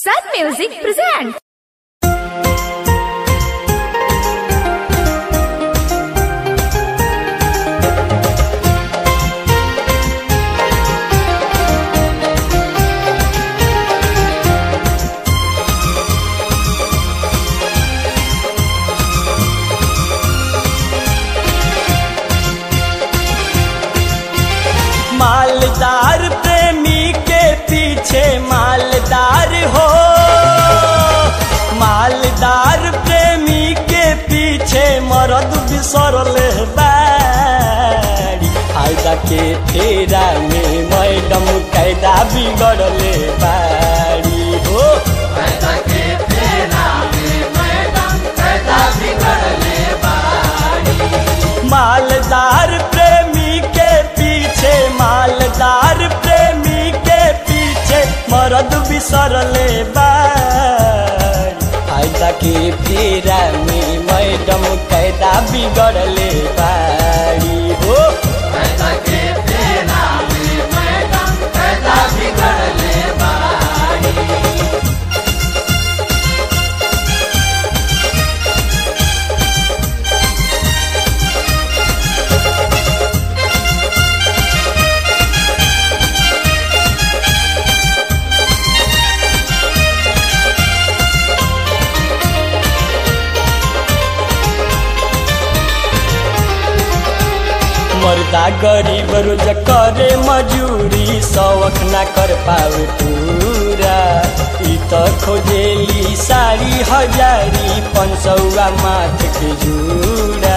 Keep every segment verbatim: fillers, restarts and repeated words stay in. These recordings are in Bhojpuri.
Sun Music presents. मालदार प्रेमी के पीछे मालदार हो, मालदार प्रेमी के पीछे मरद बिसरले बाड़ी। फायदा के फेरा में मैडम कैदा बिगड़ले बाड़ी हो, फायदा के फेरा में मैडम कैदा बिगड़ले बाड़ी। मालदार प्रेमी के पीछे मालदार प्रेमी के पीछे मरद बिसरले बाड़ी। फायदा के फेरा में मैडम कैदा बिगड़ले बाड़ी हो, फायदा के फेरा में मैडम कैदा बिगड़ले बाड़ी। मर्दा गरीब रोज करे मजूरी शौक ना कर पावे पूरा। ई तो खोजेली साड़ी हजारी पंचौआ माथ के जूड़ा।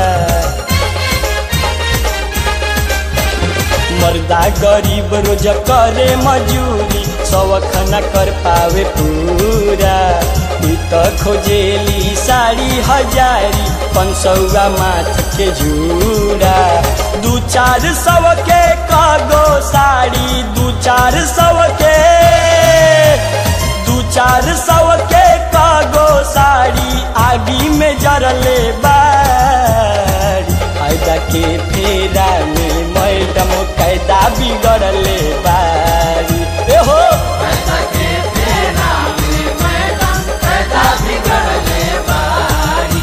मर्दा गरीब रोज करे मजूरी शौक ना कर पावे पूरा। ई तो खोजेली साड़ी हजारी पंचौआ माथ के जूड़ा। दू चार सौ के कागो साड़ी दू चार सौ के दू चार सौ के कागो साड़ी आगी में जरले बाड़ी। फायदा के फेरा में मैडम कैदा बिगड़ले बाड़ी। ए हो फायदा के फेरा में मैडम कैदा बिगड़ले बाड़ी।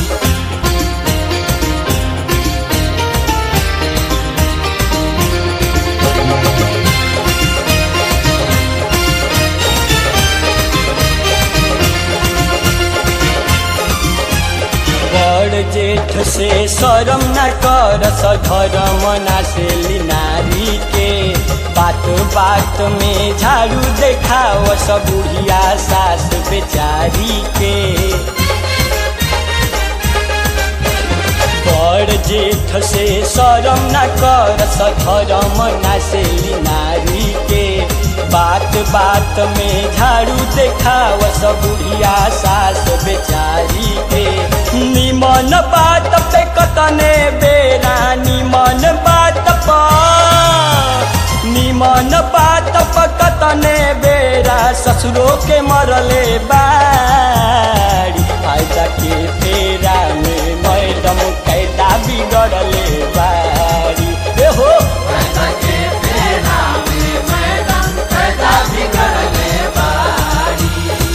बड़ जेठ से शरम न कर धर्म ना से नारी के। बात बात में झाड़ू देखाव सब बुढ़िया सास बेचारी के। बड़ जेठ से शरम न कर धर्म ना से नारी के। बात बात में झाड़ू देखाव सब बुढ़िया सास बेचारी के। निमन बात पे कतने बेरा निमन बात पर निमन बात पर कतने बेरा ससुरो के मरले बाड़ी। फायदा के फेरा में मैडम कैदा बिगड़ले बाड़ी। ए हो फायदा के फेरा में मैडम कैदा बिगड़ले बाड़ी।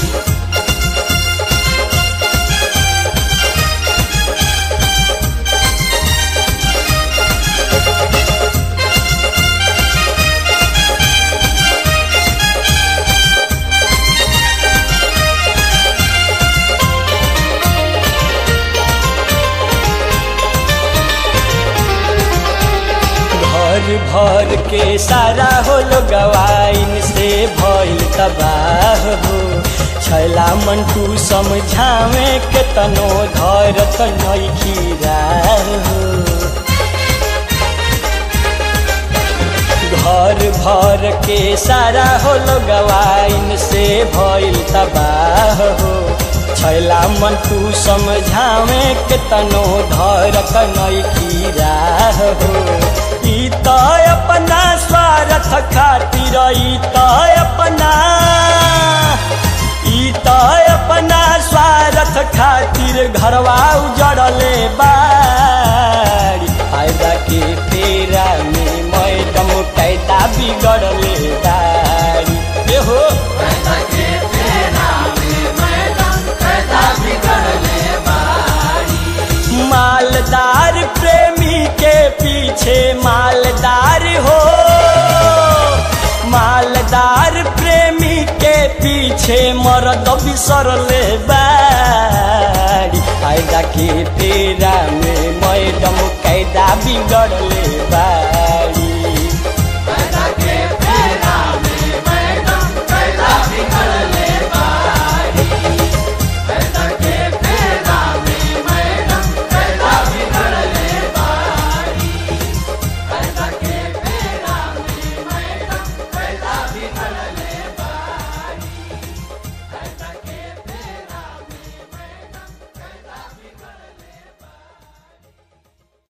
भर भर के सारा हो गवाइन से भइल तबाह हो। छैला मंटू समझावे के तनो धरत नइखी राह हो। घर भर के सारा हो गवाइन से भइल तबाह हो। छैला मंटू समझावे के तनो धरत नइखी राह हो। ई तो अपना स्वार्थ खातिर ई तो अपना ई तो अपना स्वार्थ खातिर घरवा उजड़ले बाड़ी। फायदा के फेरा में मैडम कैदा बिगड़ले बाड़ी। ए हो फायदा के फेरा थानेदार प्रेमी के पीछे मरद बिसरले बाड़ी फायदा के फेरा में मैडम कैदा बिगड़ले बाड़ी।